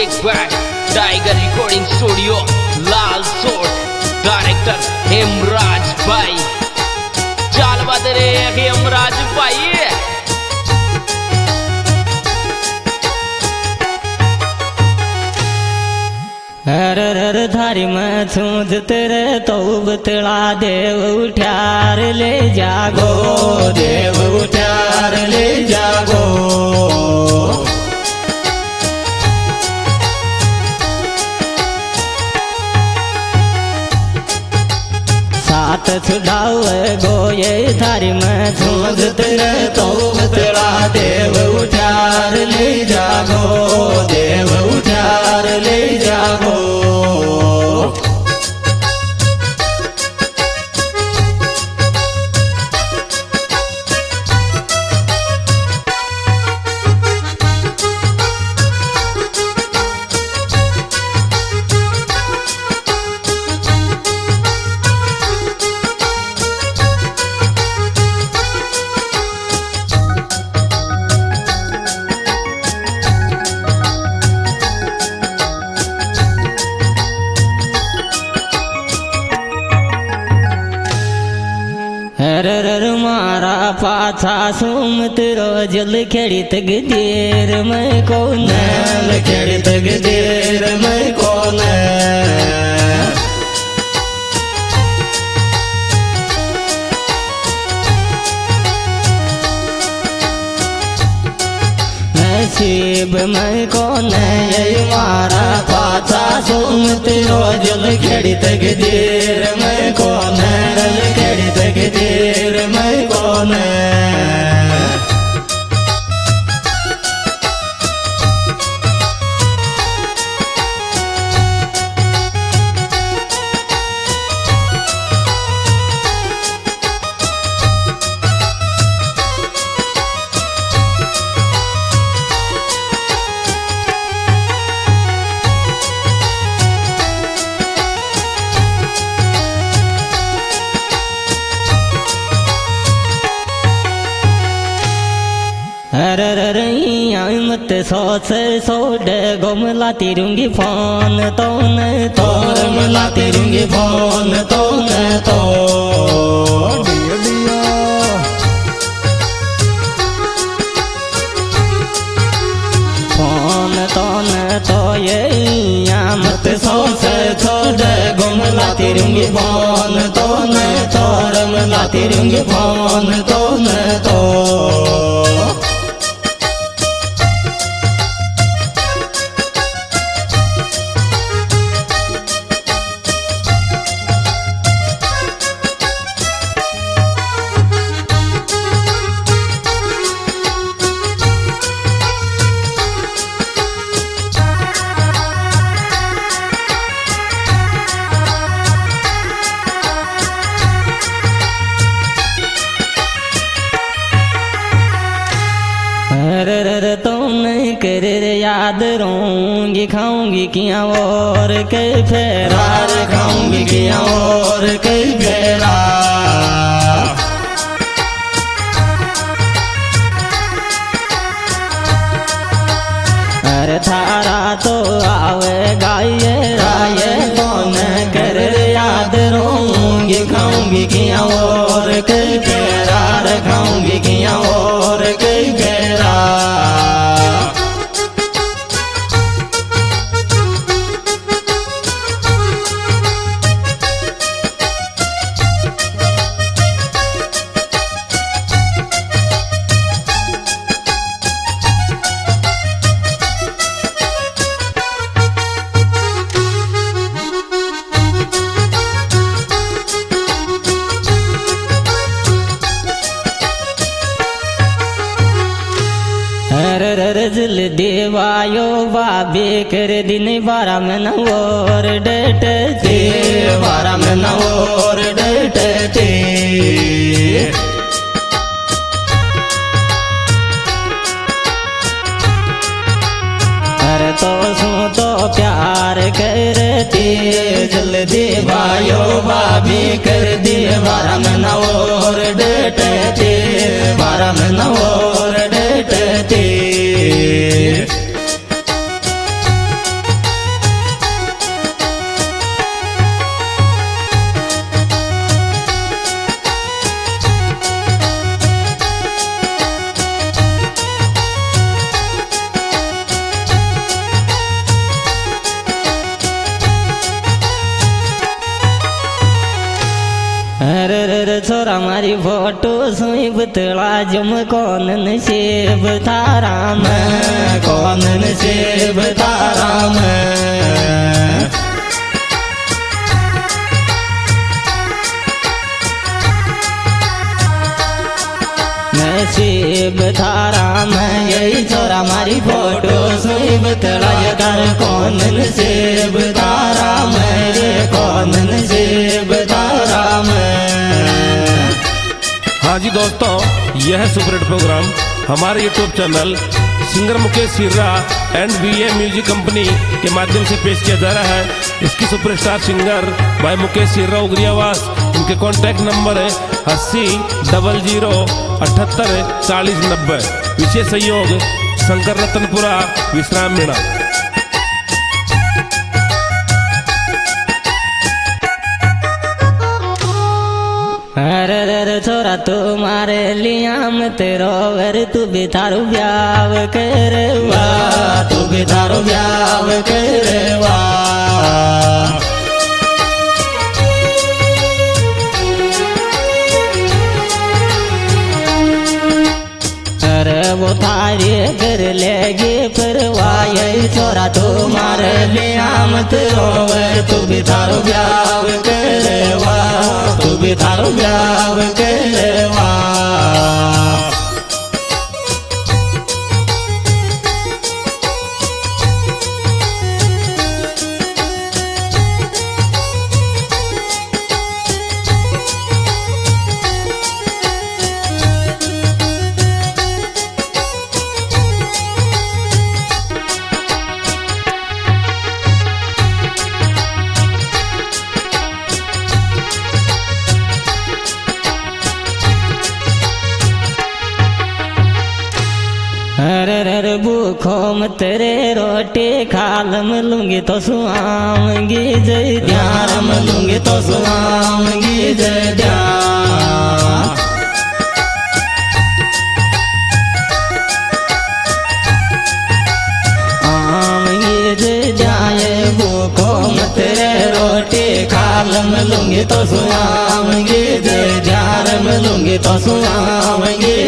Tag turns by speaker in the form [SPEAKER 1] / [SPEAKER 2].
[SPEAKER 1] Music by Tiger recording studio लाल सोट, director Hemraj भाई। चाल बदरे हेमराज भाई।
[SPEAKER 2] हर हर धारी में छूंद तेरे तो बतला देव उठार ले जागो, देव उठार ले जागो। सात छुड़ाओ गो ये थारी में छूंद तेरे तो बतला देव उठार ले जागो, देव उठार ले जागो। हर हर मारा पाछा सुमत रोजल खेड़ित गदेर में कौन, खेड़ित गदेर में कौन। नसीब में कौन ये मारा पाछा सुमत रोजल खेड़ित गदेर में कौन, खेड़ित गदेर में कौन। हर हर मत सोच सोड गोमला तिरुंगी फोन तोन तो, गोमला तिरुंगी फोन तोन तो। फोन तोन तो ये मत सोच छोड़ गोमला तिरुंगी फोन तोन तो, रमला तिरुंगी फोन तोन तो। हर तो नहीं कर याद रहूंगी खाऊंगी किया और कई फेरा, खाऊंगी किया और कई फेरा। अरे थारा तो आवे गाये राये कौन कर याद रहूंगी खाऊंगी किया और कई फेरा, खाऊंगी किया और कई फेरा। रजल देवायो बाबे कर दिन 12 में नवोर डटते, 12 में नवोर डटते। अरे तो सू तो प्यार करते जल देवायो बाबे कर दे 12 में नवोर डटते, 12 में नवोर डटते। छोरा मारी फोटो सुई बतला जम कौन नसीब तारा में कौन नसीब तारा में नसीब थारा में यही छोरा मारी फोटो सुई बतला कर कौन नसीब तारा में रे कौन नसीब तारा में।
[SPEAKER 3] हाँ जी दोस्तों, यह सुपरहिट प्रोग्राम हमारे YouTube channel singer Mukesh Sirra and VA music company के माध्यम से पेश किया जा रहा है। इसकी सुपरस्टार सिंगर भाई मुकेश सिर्रा उगरियावास। इनके कॉन्टैक्ट नंबर है 80 00 78 40 90। विशेष सहयोग शंकर रतनपुरा विश्राम मीणा।
[SPEAKER 2] अरे छोरा तुम्हारे लिया मत रोवर तू भी थारू ब्याव करवा तू भी थारू ब्याव करवा। अरे वो थारे कर लेगी परवाह यही छोरा तुम्हारे लिया मत रोवर तू भी थारू ब्याव करवा तू भी थारू ब्याव करवा। अरे भूखो मत रे रोटी खालम लूंगी तो सुआऊंगी जय ध्यान लूंगी तो सुआऊंगी जय ध्यान। आऊंगी जय जाए भूखो मत रे रोटी खालम लूंगी तो सुआऊंगी जय ध्यान लूंगी तो सुआऊंगी